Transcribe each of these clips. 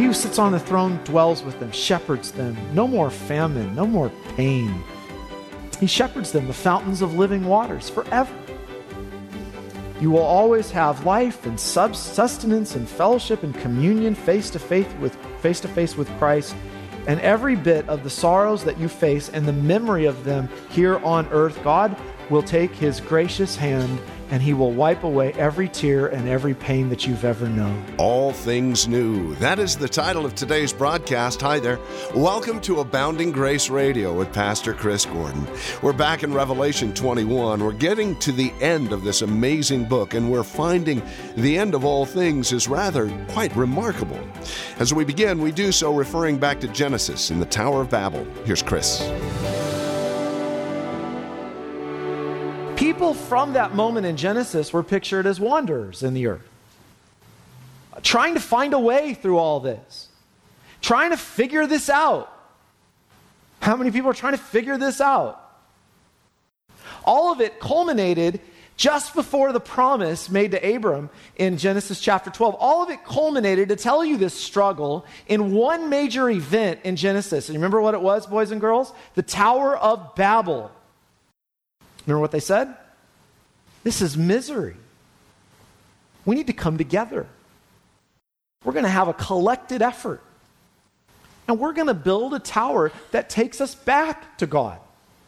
He who sits on the throne dwells with them, shepherds them. No more famine, no more pain. He shepherds them, the fountains of living waters, forever. You will always have life and sustenance and fellowship and communion face to face with Christ. And every bit of the sorrows that you face and the memory of them here on earth, God will take his gracious hand and he will wipe away every tear and every pain that you've ever known. All Things New. That is the title of today's broadcast. Hi there. Welcome to Abounding Grace Radio with Pastor Chris Gordon. We're back in Revelation 21. We're getting to the end of this amazing book, and we're finding the end of all things is rather quite remarkable. As we begin, we do so referring back to Genesis in the Tower of Babel. Here's Chris. People from that moment in Genesis were pictured as wanderers in the earth, trying to find a way through all this, trying to figure this out. How many people are trying to figure this out? All of it culminated just before the promise made to Abram in Genesis chapter 12. All of it culminated to tell you this struggle in one major event in Genesis. And you remember what it was, boys and girls? The Tower of Babel. Remember what they said? This is misery. We need to come together. We're going to have a collected effort. And we're going to build a tower that takes us back to God.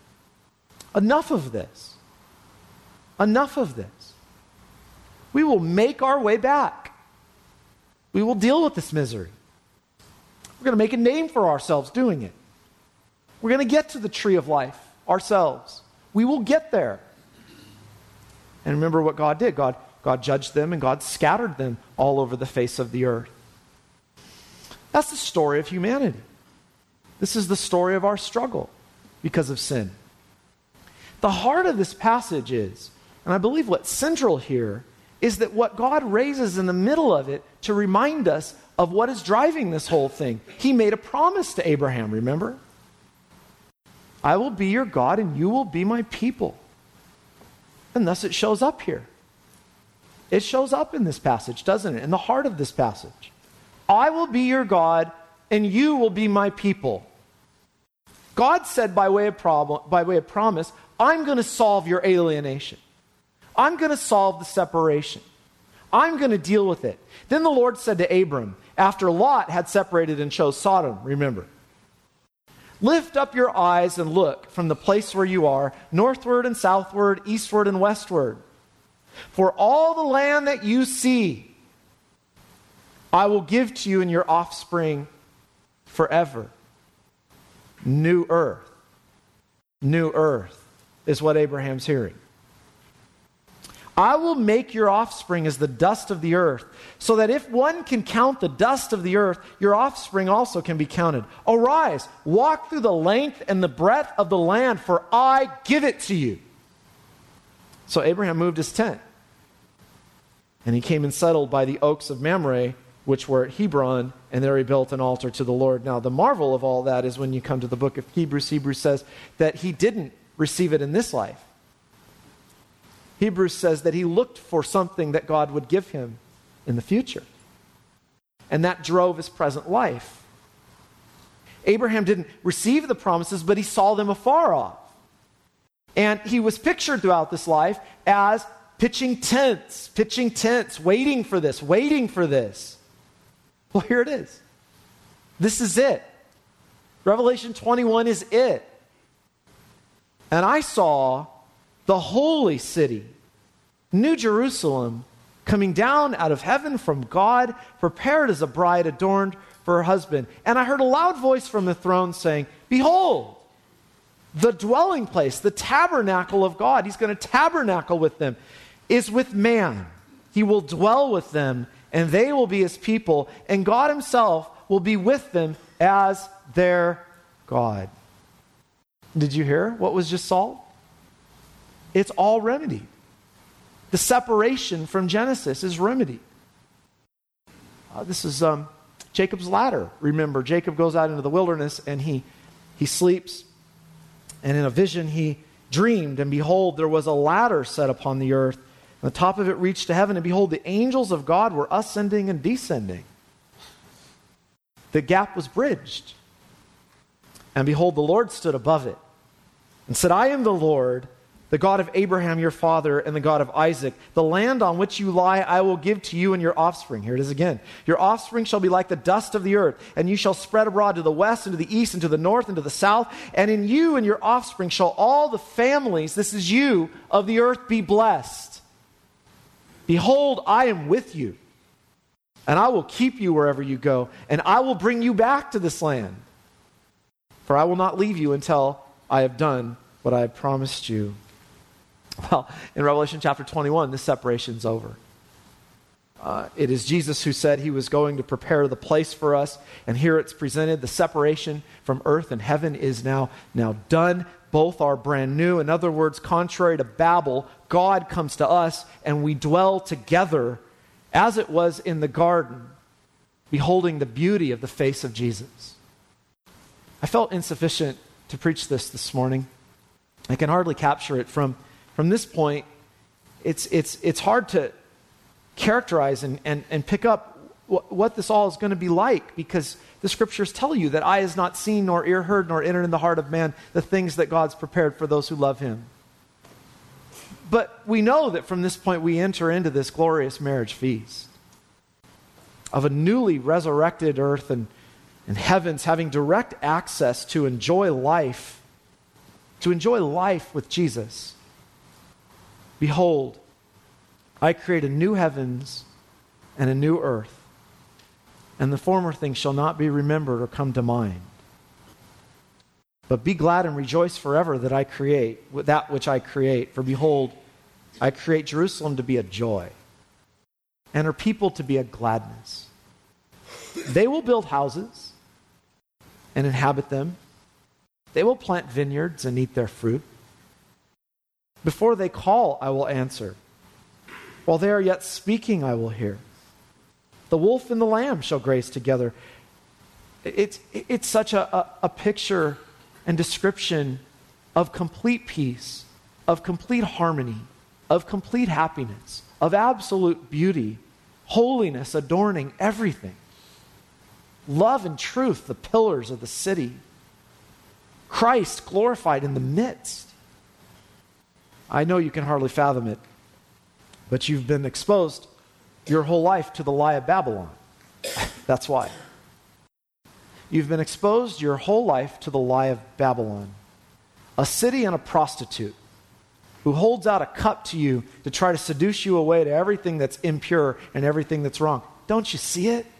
Enough of this. Enough of this. We will make our way back. We will deal with this misery. We're going to make a name for ourselves doing it. We're going to get to the tree of life ourselves. We will get there. And remember what God did. God judged them and God scattered them all over the face of the earth. That's the story of humanity. This is the story of our struggle because of sin. The heart of this passage is, and I believe what's central here, is that what God raises in the middle of it to remind us of what is driving this whole thing. He made a promise to Abraham, remember? I will be your God and you will be my people. And thus it shows up here. It shows up in this passage, doesn't it? In the heart of this passage. I will be your God and you will be my people. God said by way of promise, I'm going to solve your alienation. I'm going to solve the separation. I'm going to deal with it. Then the Lord said to Abram, after Lot had separated and chose Sodom, remember, lift up your eyes and look from the place where you are, northward and southward, eastward and westward. For all the land that you see, I will give to you and your offspring forever. New earth. New earth is what Abraham's hearing. I will make your offspring as the dust of the earth, so that if one can count the dust of the earth, your offspring also can be counted. Arise, walk through the length and the breadth of the land, for I give it to you. So Abraham moved his tent, and he came and settled by the oaks of Mamre, which were at Hebron, and there he built an altar to the Lord. Now the marvel of all that is when you come to the book of Hebrews, Hebrews says that he didn't receive it in this life. Hebrews says that he looked for something that God would give him in the future. And that drove his present life. Abraham didn't receive the promises, but he saw them afar off. And he was pictured throughout this life as pitching tents, waiting for this. Well, here it is. This is it. Revelation 21 is it. And I saw the holy city, New Jerusalem, coming down out of heaven from God, prepared as a bride adorned for her husband. And I heard a loud voice from the throne saying, behold, the dwelling place, the tabernacle of God, he's going to tabernacle with them, is with man. He will dwell with them, and they will be his people, and God himself will be with them as their God. Did you hear what was just solved? It's all remedied. The separation from Genesis is remedied. This is Jacob's ladder. Remember, Jacob goes out into the wilderness and he sleeps. And in a vision he dreamed, and behold, there was a ladder set upon the earth. And the top of it reached to heaven, and behold, the angels of God were ascending and descending. the gap was bridged. And behold, the Lord stood above it and said, I am the Lord, the God of Abraham your father and the God of Isaac. The land on which you lie I will give to you and your offspring. Here it is again. Your offspring shall be like the dust of the earth, and you shall spread abroad to the west and to the east and to the north and to the south. And in you and your offspring shall all the families, this is you, of the earth be blessed. Behold, I am with you, and I will keep you wherever you go, and I will bring you back to this land. For I will not leave you until I have done what I have promised you. Well, in Revelation chapter 21, this separation's over. It is Jesus who said he was going to prepare the place for us, and here it's presented. The separation from earth and heaven is now done. Both are brand new. In other words, contrary to Babel, God comes to us and we dwell together as it was in the garden, beholding the beauty of the face of Jesus. I felt insufficient to preach this morning. I can hardly capture it. From this point, it's hard to characterize and pick up what this all is going to be like, because the scriptures tell you that eye has not seen, nor ear heard, nor entered in the heart of man the things that God's prepared for those who love him. But we know that from this point we enter into this glorious marriage feast of a newly resurrected earth and heavens having direct access to enjoy life with Jesus. Behold, I create a new heavens and a new earth, and the former things shall not be remembered or come to mind. But be glad and rejoice forever that I create, with that which I create. For behold, I create Jerusalem to be a joy, and her people to be a gladness. They will build houses and inhabit them. They will plant vineyards and eat their fruit. Before they call, I will answer. While they are yet speaking, I will hear. The wolf and the lamb shall graze together. It's such a picture and description of complete peace, of complete harmony, of complete happiness, of absolute beauty, holiness adorning everything. Love and truth, the pillars of the city. Christ glorified in the midst. I know you can hardly fathom it, but you've been exposed your whole life to the lie of Babylon. That's why. You've been exposed your whole life to the lie of Babylon. A city and a prostitute who holds out a cup to you to try to seduce you away to everything that's impure and everything that's wrong. Don't you see it?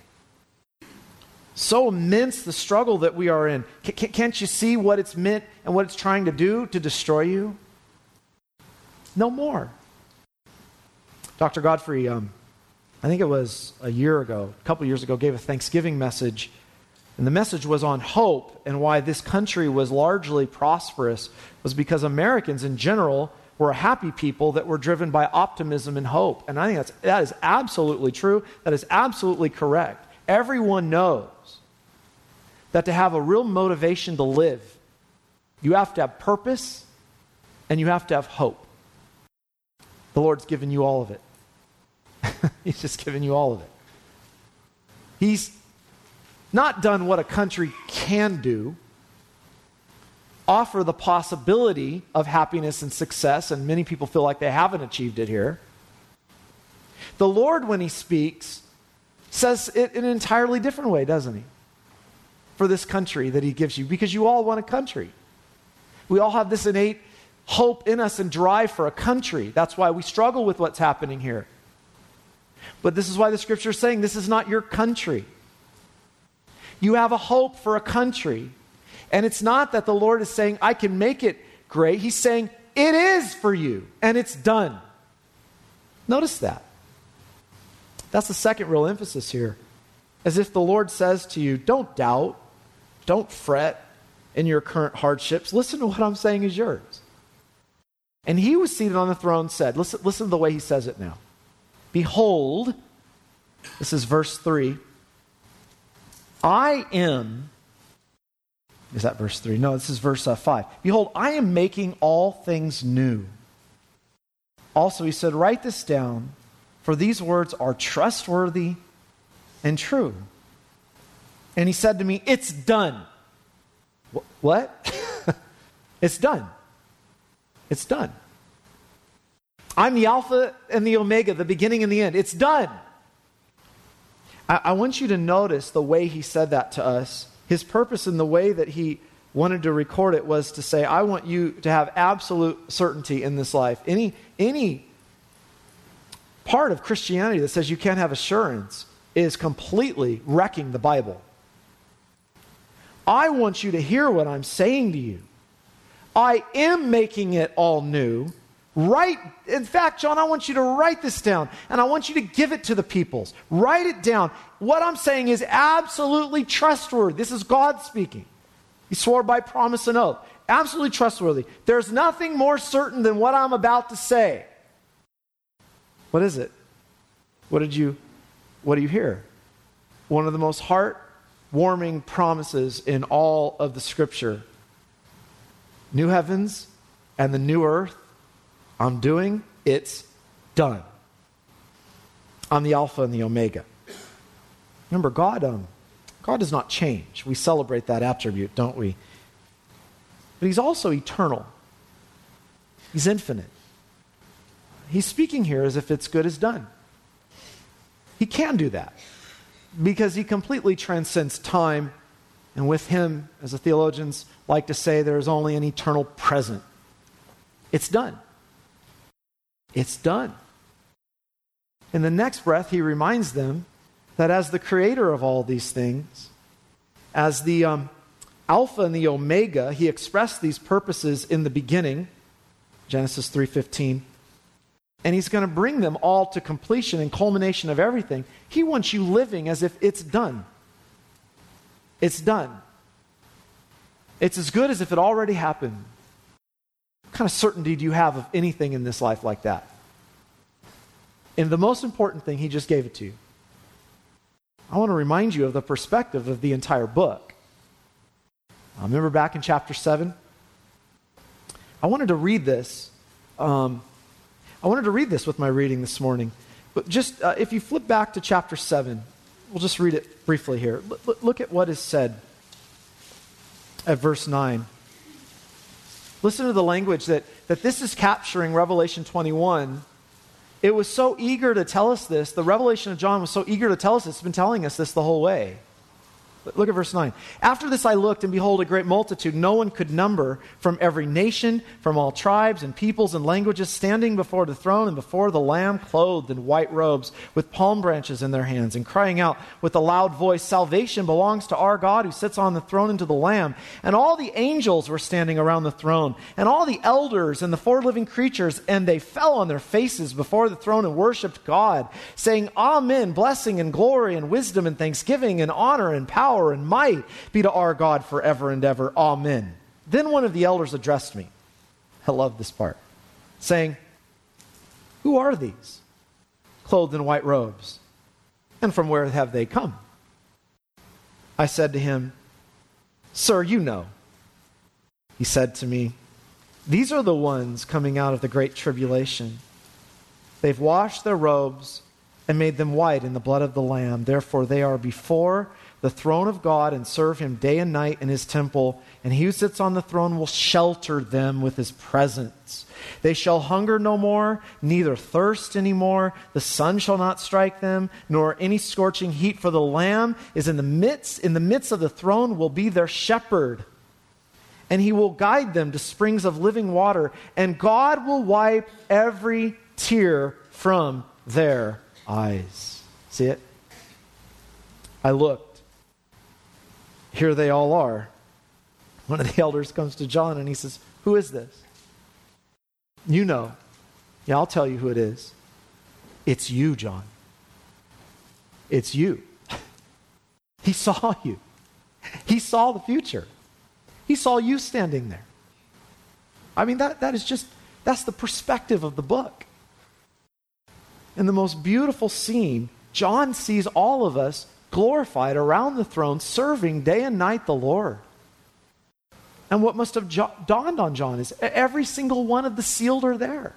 So immense the struggle that we are in. Can't you see what it's meant and what it's trying to do to destroy you? No more. Dr. Godfrey, I think it was a couple years ago, gave a Thanksgiving message. And the message was on hope, and why this country was largely prosperous was because Americans in general were a happy people that were driven by optimism and hope. And I think that is absolutely true. That is absolutely correct. Everyone knows that to have a real motivation to live, you have to have purpose and you have to have hope. The Lord's given you all of it. He's just given you all of it. He's not done what a country can do, offer the possibility of happiness and success, and many people feel like they haven't achieved it here. The Lord, when he speaks, says it in an entirely different way, doesn't he? For this country that he gives you, because you all want a country. We all have this innate hope in us and drive for a country. That's why we struggle with what's happening here. But this is why the scripture is saying this is not your country. You have a hope for a country. And it's not that the Lord is saying, I can make it great. He's saying, it is for you, and it's done. Notice that. That's the second real emphasis here. As if the Lord says to you, don't doubt, don't fret in your current hardships. Listen to what I'm saying is yours. And he was seated on the throne said, listen to the way he says it now. Behold, this is verse 3, I am, is that verse 3? No, this is verse 5. Behold, I am making all things new. Also, he said, write this down, for these words are trustworthy and true. And he said to me, "It's done." What? It's done. It's done. I'm the Alpha and the Omega, the beginning and the end. It's done. I want you to notice the way he said that to us. His purpose in the way that he wanted to record it was to say, I want you to have absolute certainty in this life. Any part of Christianity that says you can't have assurance is completely wrecking the Bible. I want you to hear what I'm saying to you. I am making it all new. In fact, John, I want you to write this down, and I want you to give it to the peoples. Write it down. What I'm saying is absolutely trustworthy. This is God speaking. He swore by promise and oath. Absolutely trustworthy. There's nothing more certain than what I'm about to say. What is it? What do you hear? One of the most heart-warming promises in all of the Scripture. New heavens and the new earth, I'm doing, it's done. I'm the Alpha and the Omega. Remember, God does not change. We celebrate that attribute, don't we? But he's also eternal. He's infinite. He's speaking here as if it's good as done. He can do that because he completely transcends time, and with him, as the theologians like to say, there is only an eternal present. It's done. It's done. In the next breath, he reminds them that as the creator of all these things, as the Alpha and the Omega, he expressed these purposes in the beginning, Genesis 3:15, and he's going to bring them all to completion and culmination of everything. He wants you living as if it's done. It's done. It's as good as if it already happened. What kind of certainty do you have of anything in this life like that? And the most important thing, he just gave it to you. I want to remind you of the perspective of the entire book. I remember back in chapter 7, I wanted to read this. I wanted to read this with my reading this morning. But just, if you flip back to chapter 7, we'll just read it briefly here. Look at what is said at verse 9. Listen to the language that this is capturing Revelation 21. It was so eager to tell us this. The revelation of John was so eager to tell us this. It's been telling us this the whole way. Look at verse 9. After this I looked, and behold, a great multitude, no one could number, from every nation, from all tribes and peoples and languages, standing before the throne and before the Lamb, clothed in white robes, with palm branches in their hands, and crying out with a loud voice, "Salvation belongs to our God who sits on the throne and to the Lamb." And all the angels were standing around the throne, and all the elders and the four living creatures, and they fell on their faces before the throne and worshipped God, saying, "Amen, blessing and glory and wisdom and thanksgiving and honor and power and might be to our God forever and ever. Amen." Then one of the elders addressed me. I love this part. Saying, "Who are these, clothed in white robes? And from where have they come?" I said to him, "Sir, you know." He said to me, "These are the ones coming out of the great tribulation. They've washed their robes and made them white in the blood of the Lamb. Therefore they are before the throne of God and serve him day and night in his temple, and he who sits on the throne will shelter them with his presence. They shall hunger no more, neither thirst any more. The sun shall not strike them, nor any scorching heat, for the Lamb is in the midst of the throne will be their shepherd. And he will guide them to springs of living water, and God will wipe every tear from their eyes." See it? I looked. Here they all are. One of the elders comes to John and he says, "Who is this?" "You know." "Yeah, I'll tell you who it is. It's you, John. It's you." He saw you. He saw the future. He saw you standing there. I mean, that's the perspective of the book. In the most beautiful scene, John sees all of us glorified around the throne, serving day and night the Lord. And what must have dawned on John is every single one of the sealed are there.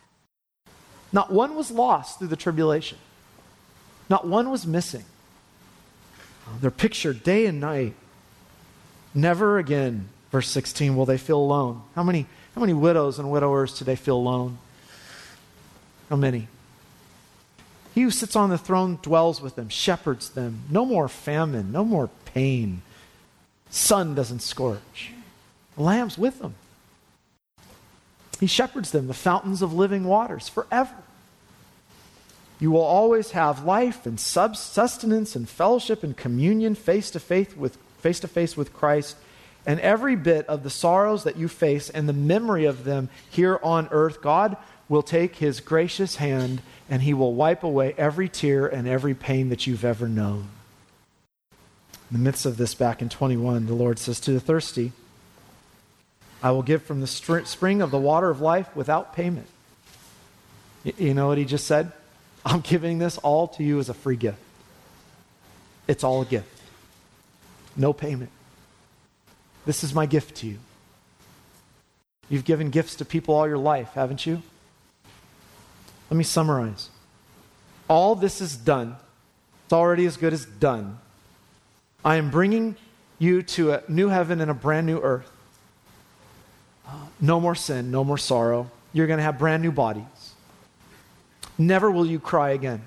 Not one was lost through the tribulation. Not one was missing. They're pictured day and night. Never again, verse 16, will they feel alone. How many widows and widowers today feel alone? How many? He who sits on the throne dwells with them, shepherds them. No more famine, no more pain. Sun doesn't scorch. The Lamb's with them. He shepherds them, the fountains of living waters, forever. You will always have life and sustenance and fellowship and communion face to face with Christ. And every bit of the sorrows that you face and the memory of them here on earth, God will take his gracious hand and he will wipe away every tear and every pain that you've ever known. In the midst of this, back in 21, the Lord says to the thirsty, I will give from the spring of the water of life without payment. You know what he just said? I'm giving this all to you as a free gift. It's all a gift. No payment. This is my gift to you. You've given gifts to people all your life, haven't you? Let me summarize. All this is done. It's already as good as done. I am bringing you to a new heaven and a brand new earth. No more sin, no more sorrow. You're going to have brand new bodies. Never will you cry again.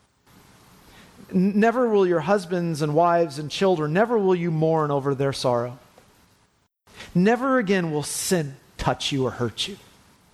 Never will your husbands and wives and children, never will you mourn over their sorrow. Never again will sin touch you or hurt you.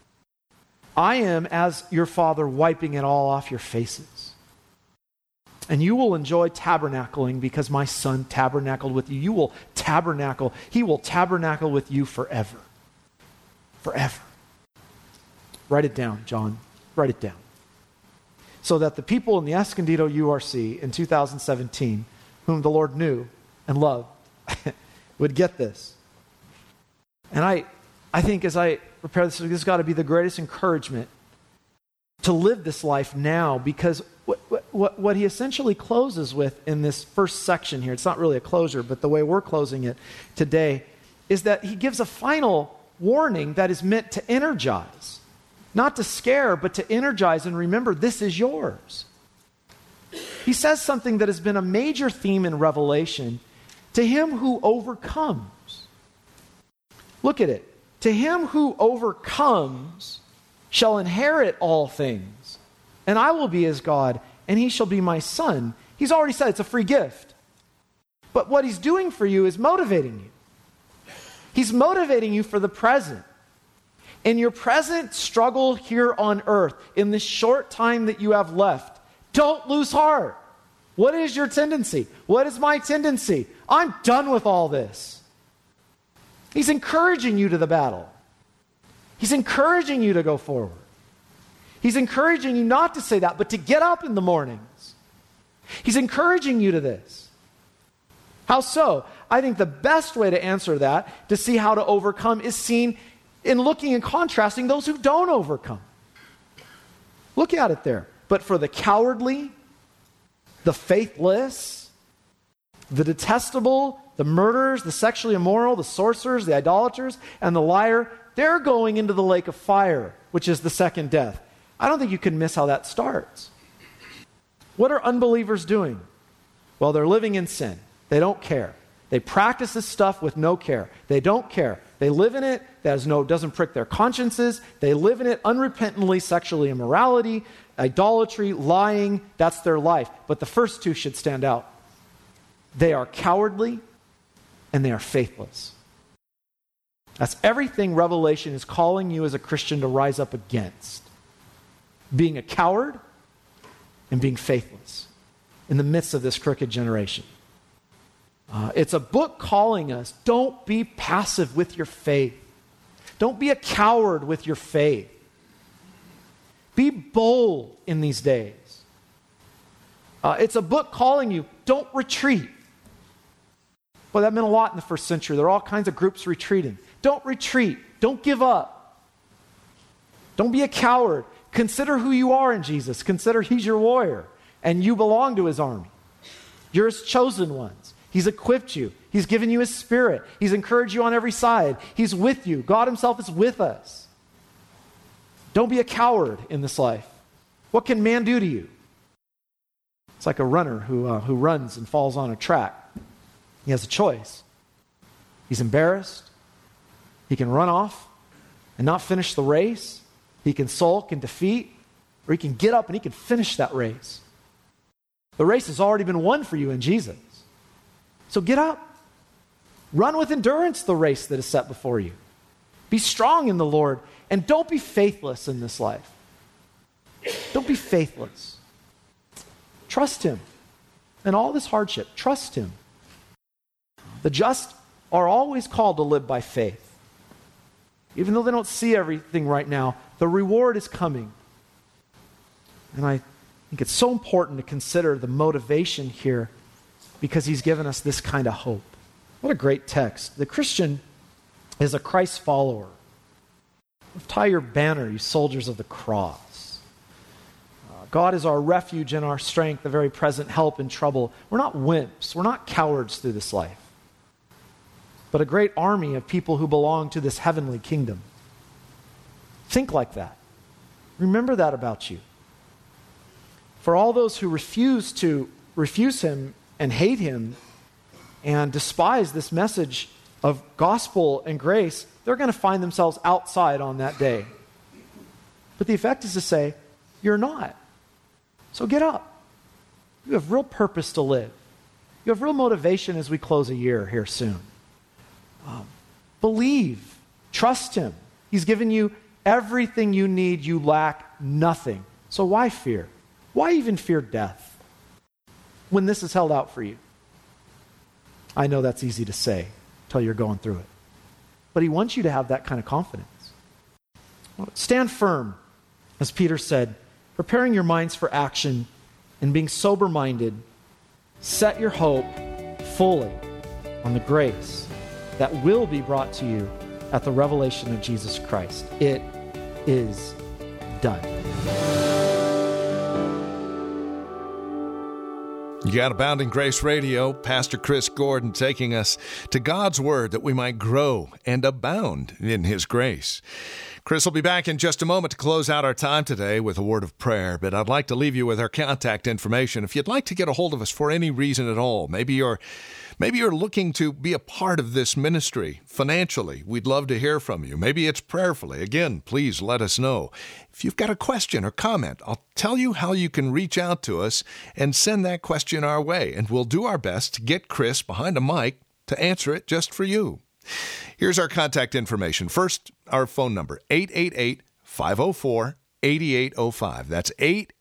I am, as your Father, wiping it all off your faces. And you will enjoy tabernacling because my Son tabernacled with you. You will tabernacle. He will tabernacle with you forever. Forever. Write it down, John. Write it down. So that the people in the Escondido URC in 2017, whom the Lord knew and loved, would get this. And I think as I prepare this has got to be the greatest encouragement to live this life now, because what he essentially closes with in this first section here, it's not really a closure, but the way we're closing it today, is that he gives a final warning that is meant to energize. Not to scare, but to energize and remember, this is yours. He says something that has been a major theme in Revelation. To him who overcomes. Look at it. To him who overcomes shall inherit all things. And I will be his God, and he shall be my son. He's already said it's a free gift. But what he's doing for you is motivating you. He's motivating you for the present. In your present struggle here on earth, in this short time that you have left, don't lose heart. What is your tendency? What is my tendency? I'm done with all this. He's encouraging you to the battle. He's encouraging you to go forward. He's encouraging you not to say that, but to get up in the mornings. He's encouraging you to this. How so? I think the best way to answer that, to see how to overcome, is seen in looking and contrasting those who don't overcome. Look at it there. But for the cowardly, the faithless, the detestable, the murderers, the sexually immoral, the sorcerers, the idolaters, and the liar, they're going into the lake of fire, which is the second death. I don't think you can miss how that starts. What are unbelievers doing? Well, they're living in sin. They don't care. They practice this stuff with no care. They don't care. They live in it. Doesn't prick their consciences. They live in it unrepentantly, sexually immorality, idolatry, lying. That's their life. But the first two should stand out. They are cowardly and they are faithless. That's everything Revelation is calling you as a Christian to rise up against. Being a coward and being faithless in the midst of this crooked generation. It's a book calling us, don't be passive with your faith. Don't be a coward with your faith. Be bold in these days. It's a book calling you, don't retreat. Well, that meant a lot in the first century. There are all kinds of groups retreating. Don't retreat. Don't give up. Don't be a coward. Consider who you are in Jesus. Consider he's your warrior, and you belong to his army. You're his chosen ones. He's equipped you. He's given you his spirit. He's encouraged you on every side. He's with you. God himself is with us. Don't be a coward in this life. What can man do to you? It's like a runner who runs and falls on a track. He has a choice. He's embarrassed. He can run off and not finish the race. He can sulk and defeat, or he can get up and he can finish that race. The race has already been won for you in Jesus. So get up. Run with endurance the race that is set before you. Be strong in the Lord, and don't be faithless in this life. Don't be faithless. Trust Him. In all this hardship, trust Him. The just are always called to live by faith. Even though they don't see everything right now, the reward is coming. And I think it's so important to consider the motivation here because He's given us this kind of hope. What a great text. The Christian is a Christ follower. Tie your banner, you soldiers of the cross. God is our refuge and our strength, the very present help in trouble. We're not wimps. We're not cowards through this life, but a great army of people who belong to this heavenly kingdom. Think like that. Remember that about you. For all those who refuse Him and hate Him and despise this message of gospel and grace, they're going to find themselves outside on that day. But the effect is to say, you're not. So get up. You have real purpose to live. You have real motivation as we close a year here soon. Believe. Trust Him. He's given you everything you need. You lack nothing. So why fear? Why even fear death when this is held out for you? I know that's easy to say until you're going through it. But He wants you to have that kind of confidence. Stand firm, as Peter said, preparing your minds for action and being sober-minded. Set your hope fully on the grace that will be brought to you at the revelation of Jesus Christ. It is done. You got Abounding Grace Radio, Pastor Chris Gordon taking us to God's Word that we might grow and abound in His grace. Chris will be back in just a moment to close out our time today with a word of prayer, but I'd like to leave you with our contact information. If you'd like to get a hold of us for any reason at all, maybe you're looking to be a part of this ministry financially, we'd love to hear from you. Maybe it's prayerfully. Again, please let us know. If you've got a question or comment, I'll tell you how you can reach out to us and send that question our way, and we'll do our best to get Chris behind a mic to answer it just for you. Here's our contact information. First, our phone number, 888-504-8805. That's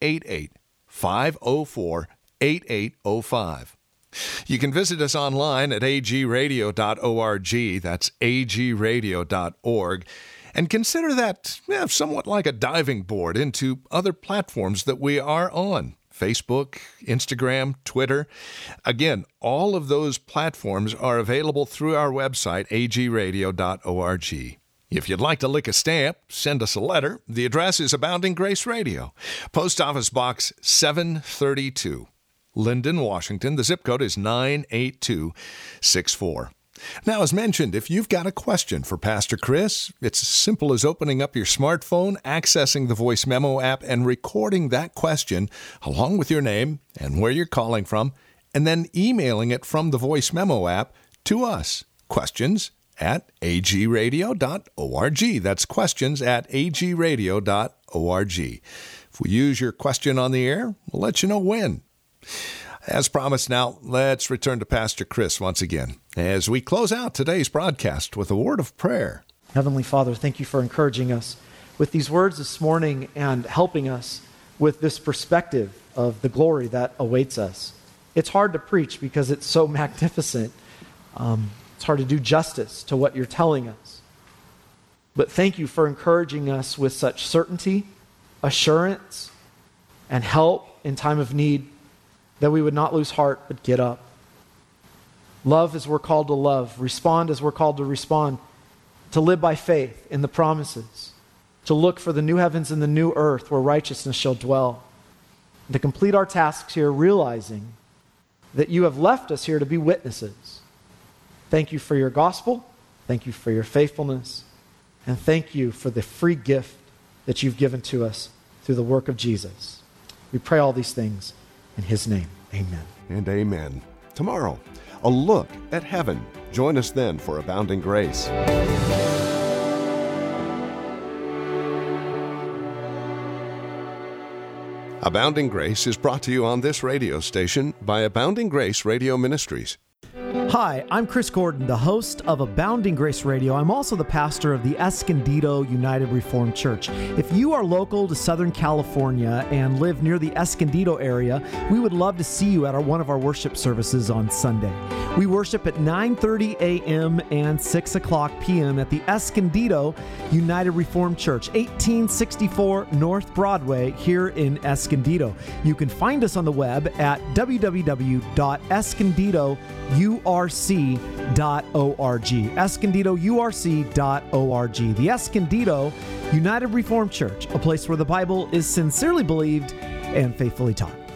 888-504-8805. You can visit us online at agradio.org. That's agradio.org. And consider that somewhat like a diving board into other platforms that we are on. Facebook, Instagram, Twitter. Again, all of those platforms are available through our website, agradio.org. If you'd like to lick a stamp, send us a letter. The address is Abounding Grace Radio, Post Office Box 732, Linden, Washington. The zip code is 98264. Now, as mentioned, if you've got a question for Pastor Chris, it's as simple as opening up your smartphone, accessing the Voice Memo app, and recording that question along with your name and where you're calling from, and then emailing it from the Voice Memo app to us. questions@agradio.org. That's questions@agradio.org. If we use your question on the air, we'll let you know when. As promised, now let's return to Pastor Chris once again as we close out today's broadcast with a word of prayer. Heavenly Father, thank you for encouraging us with these words this morning and helping us with this perspective of the glory that awaits us. It's hard to preach because it's so magnificent. It's hard to do justice to what you're telling us. But thank you for encouraging us with such certainty, assurance, and help in time of need, that we would not lose heart, but get up. Love as we're called to love. Respond as we're called to respond. To live by faith in the promises. To look for the new heavens and the new earth where righteousness shall dwell. And to complete our tasks here, realizing that you have left us here to be witnesses. Thank you for your gospel. Thank you for your faithfulness. And thank you for the free gift that you've given to us through the work of Jesus. We pray all these things In his name, amen. And amen. Tomorrow, a look at heaven. Join us then for Abounding Grace. Abounding Grace is brought to you on this radio station by Abounding Grace Radio Ministries. Hi, I'm Chris Gordon, the host of Abounding Grace Radio. I'm also the pastor of the Escondido United Reformed Church. If you are local to Southern California and live near the Escondido area, we would love to see you at one of our worship services on Sunday. We worship at 9:30 a.m. and 6 o'clock p.m. at the Escondido United Reformed Church, 1864 North Broadway here in Escondido. You can find us on the web at www.escondidourc.org, escondidourc.org. The Escondido United Reformed Church, a place where the Bible is sincerely believed and faithfully taught.